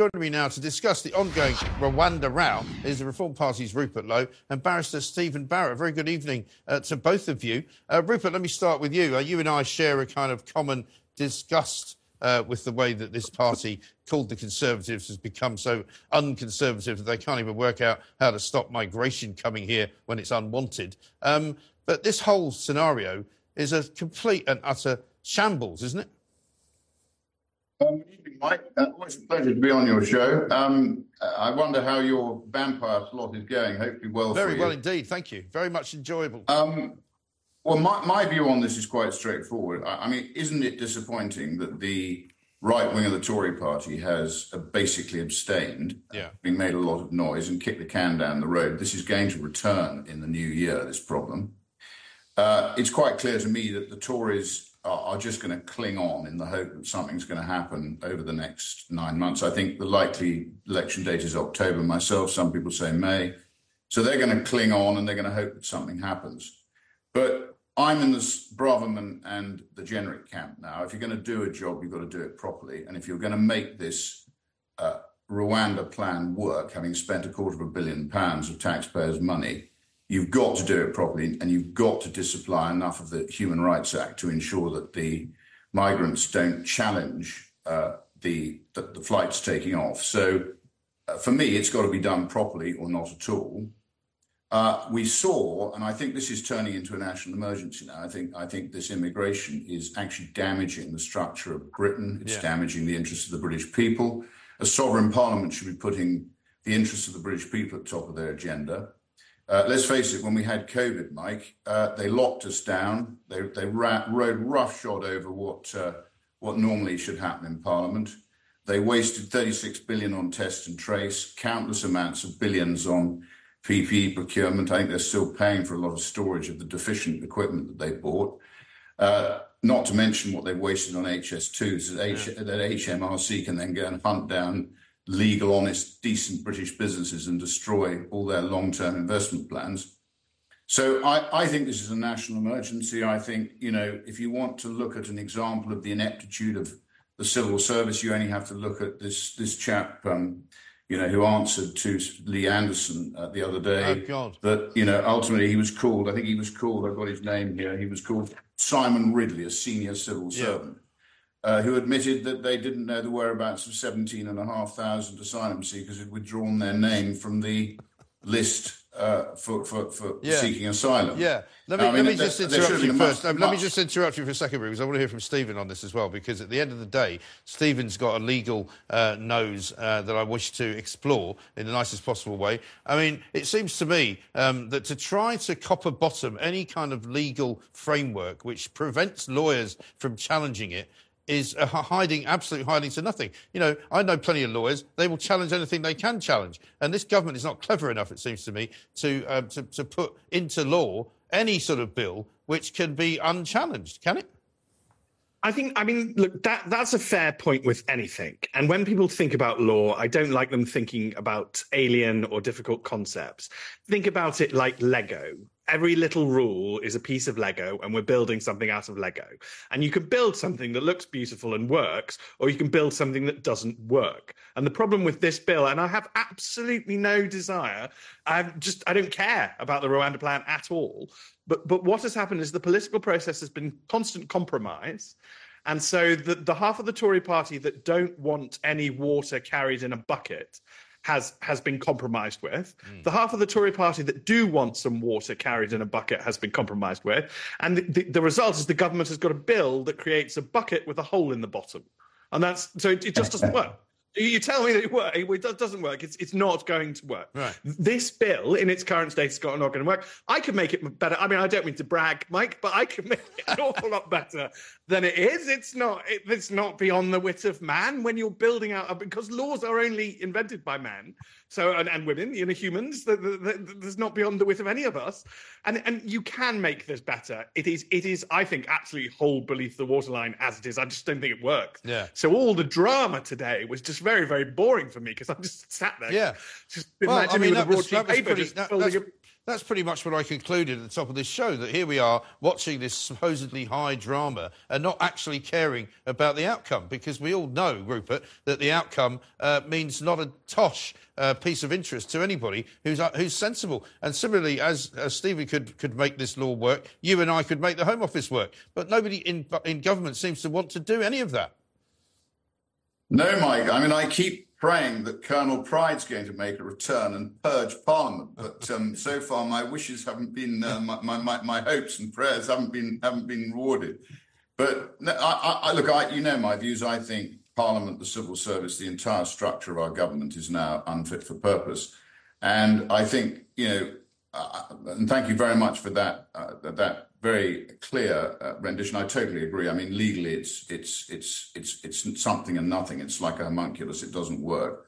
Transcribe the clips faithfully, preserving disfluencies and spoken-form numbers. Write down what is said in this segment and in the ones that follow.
Joining me now to discuss the ongoing Rwanda row is the Reform Party's Rupert Lowe and Barrister Stephen Barrett. Very good evening uh, to both of you. Uh, Rupert, let me start with you. Uh, you and I share a kind of common disgust uh, with the way that this party, called the Conservatives, has become so unconservative that they can't even work out how to stop migration coming here when it's unwanted. Um, but this whole scenario is a complete and utter shambles, isn't it? Um, Mike, uh, always a pleasure to be on your show. Um, I wonder how your vampire plot is going. Hopefully well Very for you. well indeed, thank you. Very much enjoyable. Um, well, my, my view on this is quite straightforward. I, I mean, isn't it disappointing that the right wing of the Tory party has uh, basically abstained, yeah. having made a lot of noise and kicked the can down the road? This is going to return in the new year, this problem. Uh, it's quite clear to me that the Tories are just going to cling on in the hope that something's going to happen over the next nine months. I think the likely election date is October myself. Some people say May. So they're going to cling on and they're going to hope that something happens. But I'm in this Braverman and the generic camp now. If you're going to do a job, you've got to do it properly. And if you're going to make this uh, Rwanda plan work, having spent a quarter of a billion pounds of taxpayers' money, you've got to do it properly, and you've got to disapply enough of the Human Rights Act to ensure that the migrants don't challenge uh, the, the the flights taking off. So uh, for me, it's got to be done properly or not at all. Uh, we saw, and I think this is turning into a national emergency now. I think I think this immigration is actually damaging the structure of Britain. It's yeah. damaging the interests of the British people. A sovereign parliament should be putting the interests of the British people at the top of their agenda. Uh, let's face it, when we had COVID, Mike, uh, they locked us down. They, they ra- rode roughshod over what uh, what normally should happen in Parliament. They wasted thirty-six billion on test and trace, countless amounts of billions on P P E procurement. I think they're still paying for a lot of storage of the deficient equipment that they bought. Uh, not to mention what they've wasted on H S twos that, H- yeah. that H M R C can then go and hunt down legal, honest, decent British businesses and destroy all their long-term investment plans. So I, I think this is a national emergency. I think, you know, if you want to look at an example of the ineptitude of the civil service, you only have to look at this this chap, um, you know, who answered to Lee Anderson uh, the other day. Oh, God. That, you know, ultimately he was called, I think he was called, I've got his name here, he was called Simon Ridley, a senior civil yeah. servant. Uh, who admitted that they didn't know the whereabouts of seventeen and a half thousand asylum seekers who had withdrawn their name from the list uh, for, for, for yeah. seeking asylum. Yeah. Let me, I mean, let me just there, interrupt there you first. Much, let me just interrupt you for a second, because I want to hear from Stephen on this as well, because at the end of the day, Stephen's got a legal uh, nose uh, that I wish to explore in the nicest possible way. I mean, it seems to me um, that to try to copper bottom any kind of legal framework which prevents lawyers from challenging it is a hiding, absolute hiding to nothing. You know, I know plenty of lawyers. They will challenge anything they can challenge. And this government is not clever enough, it seems to me, to, uh, to, to put into law any sort of bill which can be unchallenged, can it? I think, I mean, look, that that's a fair point with anything. And when people think about law, I don't like them thinking about alien or difficult concepts. Think about it like Lego. Every little rule is a piece of Lego, and we're building something out of Lego. And you can build something that looks beautiful and works, or you can build something that doesn't work. And the problem with this bill, and I have absolutely no desire, I just I don't care about the Rwanda plan at all. But but what has happened is the political process has been constant compromise. And so the, the half of the Tory party that don't want any water carried in a bucket has has been compromised with. Mm. The half of the Tory party that do want some water carried in a bucket has been compromised with. And the, the, the result is the government has got a bill that creates a bucket with a hole in the bottom. And that's so it, it just doesn't work. You tell me that it, work, it doesn't work. It's it's not going to work. Right. This bill, in its current state, is not going to work. I could make it better. I mean, I don't mean to brag, Mike, but I could make it an awful lot better than it is. It's not. It, it's not beyond the wit of man when you're building out, because laws are only invented by men. So and, and women, you know, humans. The, the, the, there's not beyond the wit of any of us. And and you can make this better. It is. It is. I think absolutely hold beneath the waterline as it is. I just don't think it works. Yeah. So all the drama today was just very, very boring for me because I'm just sat there. Yeah. Just well, imagine I mean, me with that a raw was, sheet that was paper pretty, just that, folding that's, a... that's pretty much what I concluded at the top of this show, that here we are watching this supposedly high drama and not actually caring about the outcome, because we all know, Rupert, that the outcome uh, means not a tosh uh, piece of interest to anybody who's uh, who's sensible. And similarly, as, as Stephen could, could make this law work, you and I could make the Home Office work. But nobody in, in government seems to want to do any of that. No, Mike. I mean, I keep praying that Colonel Pride's going to make a return and purge Parliament, but um, so far my wishes haven't been, uh, my, my my hopes and prayers haven't been haven't been rewarded. But I, I, look, I, you know my views. I think Parliament, the civil service, the entire structure of our government is now unfit for purpose, and I think you know. Uh, and thank you very much for that uh, that very clear uh, rendition. I totally agree. I mean, legally, it's it's it's it's it's something and nothing. It's like a homunculus. It doesn't work.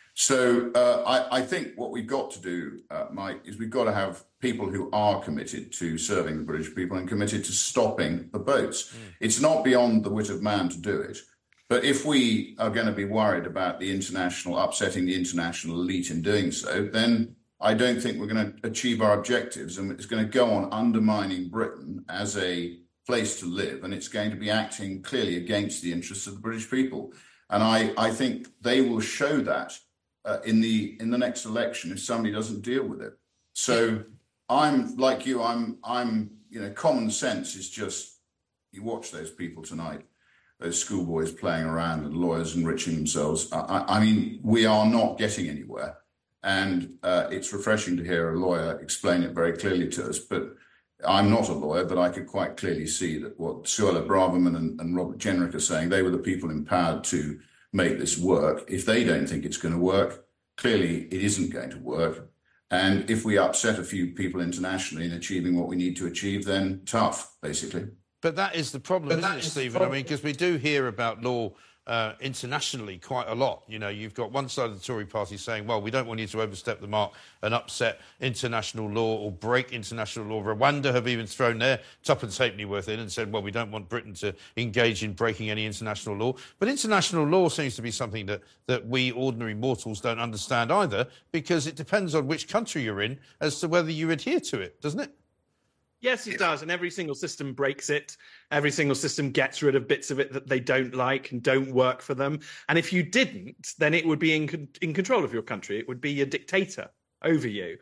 So uh, I, I think what we've got to do, uh, Mike, is we've got to have people who are committed to serving the British people and committed to stopping the boats. Mm. It's not beyond the wit of man to do it. But if we are going to be worried about the international, upsetting the international elite in doing so, then I don't think we're going to achieve our objectives, and it's going to go on undermining Britain as a place to live, and it's going to be acting clearly against the interests of the British people. And I, I think they will show that uh, in the in the next election if somebody doesn't deal with it. So I'm like you. I'm I'm you know common sense is just, you watch those people tonight, those schoolboys playing around and lawyers enriching themselves. I, I mean, we are not getting anywhere. And uh, it's refreshing to hear a lawyer explain it very clearly to us. But I'm not a lawyer, but I could quite clearly see that what Suella Braverman and, and Robert Jenrick are saying, they were the people empowered to make this work. If they don't think it's going to work, clearly it isn't going to work. And if we upset a few people internationally in achieving what we need to achieve, then tough, basically. But that is the problem, but isn't it, Stephen? I mean, because we do hear about law Uh, internationally quite a lot. You know, you've got one side of the Tory party saying, well, we don't want you to overstep the mark and upset international law or break international law. Rwanda have even thrown their tuppence halfpenny worth in and said, well, we don't want Britain to engage in breaking any international law. But international law seems to be something that, that we ordinary mortals don't understand either, because it depends on which country you're in as to whether you adhere to it, doesn't it? Yes, it does. And every single system breaks it. Every single system gets rid of bits of it that they don't like and don't work for them. And if you didn't, then it would be in, in control of your country. It would be a dictator over you.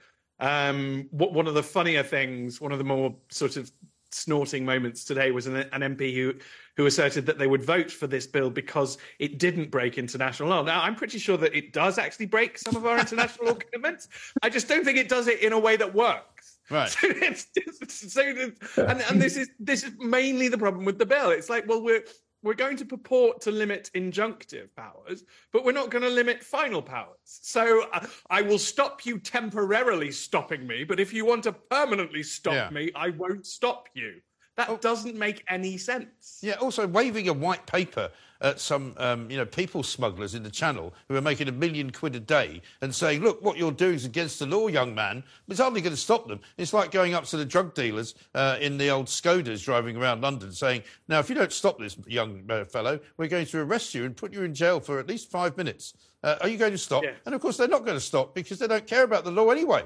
Um, what, one of the funnier things, one of the more sort of snorting moments today was an, an M P who, who asserted that they would vote for this bill because it didn't break international law. Now, I'm pretty sure that it does actually break some of our international law commitments. I just don't think it does it in a way that works. Right. So it's, it's, so it's, and, and this is this is mainly the problem with the bill. It's like, well, we're we're going to purport to limit injunctive powers, but we're not going to limit final powers. So uh, I will stop you temporarily stopping me, but if you want to permanently stop yeah. me, I won't stop you. That oh. doesn't make any sense. Yeah, also waving a white paper at some, um, you know, people smugglers in the Channel who are making a million quid a day and saying, look, what you're doing is against the law, young man. It's hardly going to stop them. It's like going up to the drug dealers uh, in the old Skodas driving around London saying, now, if you don't stop this young uh, fellow, we're going to arrest you and put you in jail for at least five minutes. Uh, are you going to stop? Yeah. And, of course, they're not going to stop because they don't care about the law anyway.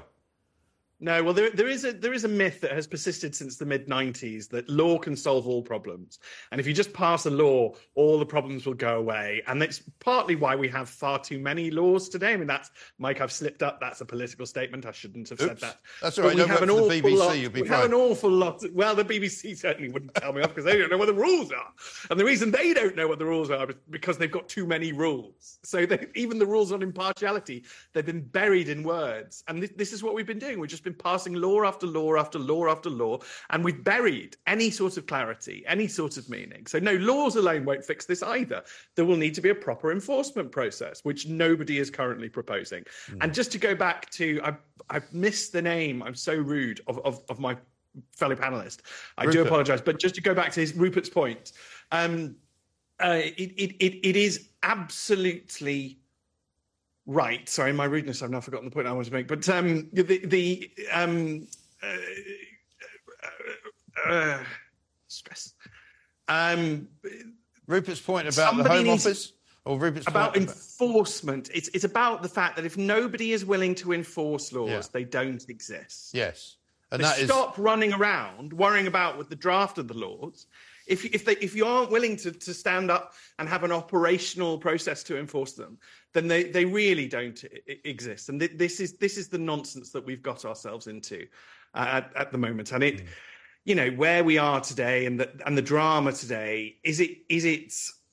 No, well, there, there is a there is a myth that has persisted since the mid nineties that law can solve all problems. And if you just pass a law, all the problems will go away. And that's partly why we have far too many laws today. I mean, that's, Mike, I've slipped up. That's a political statement. I shouldn't have Oops. said that. That's all right. But we Don't have work an for the B B C, lot, you'll be we fine. have an awful lot. Well, the B B C certainly wouldn't tell me off because they don't know what the rules are. And the reason they don't know what the rules are is because they've got too many rules. So they, even the rules on impartiality, they've been buried in words. And this, this is what we've been doing. We've just been passing law after law after law after law, and we've buried any sort of clarity, any sort of meaning. So no, laws alone won't fix this either. There will need to be a proper enforcement process, which nobody is currently proposing. Mm. And just to go back to, I've, I've missed the name, I'm so rude, of, of, of my fellow panellist. I Rupert. do apologise, but just to go back to his Rupert's point, um, uh, it, it, it, it is absolutely... right. Sorry, my rudeness, I've now forgotten the point I wanted to make. But um, the... the um, uh, uh, uh, stress. Um, Rupert's point about the Home needs... Office? Or Rupert's about point enforcement. It's it's about the fact that if nobody is willing to enforce laws, Yeah. they don't exist. Yes. And They that is... stop running around worrying about with the draft of the laws. If if they if you aren't willing to, to stand up and have an operational process to enforce them, then they, they really don't I- exist. And th- this is this is the nonsense that we've got ourselves into uh, at, at the moment. And it, mm. you know, where we are today and the and the drama today is it is it.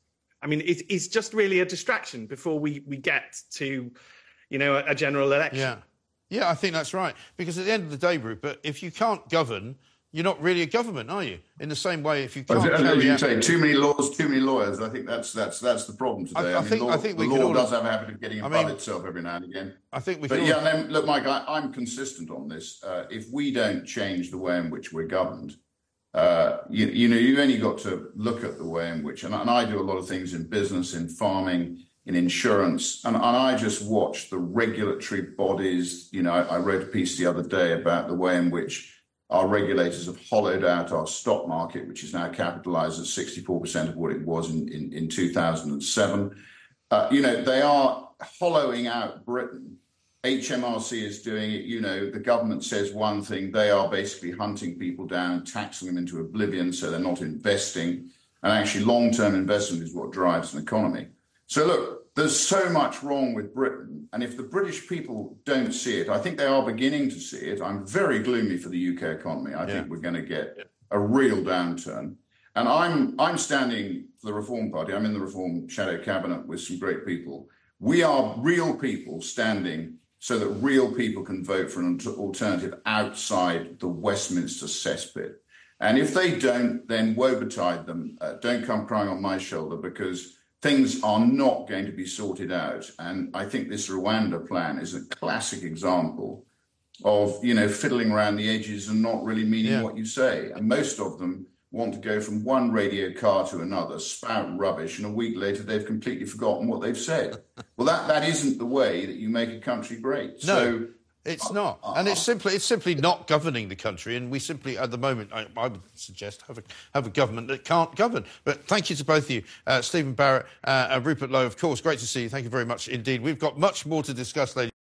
I mean, it, it's just really a distraction before we we get to, you know, a, a general election. Yeah. Yeah, I think that's right. Because at the end of the day, Rupert, if you can't govern, you're not really a government, are you? In the same way, if you can't As carry you out... say, too many laws, too many lawyers. I think that's that's that's the problem today. I, I, I mean, think law, I think we the could law all... does have a habit of getting I above mean, itself every now and again. I think we. But could yeah, all... no, look, Mike, I, I'm consistent on this. Uh, if we don't change the way in which we're governed, uh, you, you know, you only got to look at the way in which, and, and I do a lot of things in business, in farming, in insurance, and, and I just watch the regulatory bodies. You know, I, I wrote a piece the other day about the way in which our regulators have hollowed out our stock market, which is now capitalized at sixty-four percent of what it was in, in, in two thousand seven. Uh, you know, they are hollowing out Britain. H M R C is doing it. You know, the government says one thing, they are basically hunting people down, taxing them into oblivion, so they're not investing. And actually, long-term investment is what drives an economy. So look, there's so much wrong with Britain. And if the British people don't see it, I think they are beginning to see it. I'm very gloomy for the U K economy. I yeah. think we're going to get a real downturn. And I'm I'm standing for the Reform Party. I'm in the Reform Shadow Cabinet with some great people. We are real people standing so that real people can vote for an alternative outside the Westminster cesspit. And if they don't, then woe betide them. Uh, don't come crying on my shoulder, because things are not going to be sorted out. And I think this Rwanda plan is a classic example of, you know, fiddling around the edges and not really meaning yeah. what you say. And most of them want to go from one radio car to another, spout rubbish, and a week later they've completely forgotten what they've said. Well, that, that isn't the way that you make a country great. No. So, It's not, uh, and it's simply it's simply not governing the country. And we simply, at the moment, I, I would suggest have a have a government that can't govern. But thank you to both of you, uh, Stephen Barrett uh, and Rupert Lowe. Of course, great to see you. Thank you very much indeed. We've got much more to discuss, ladies.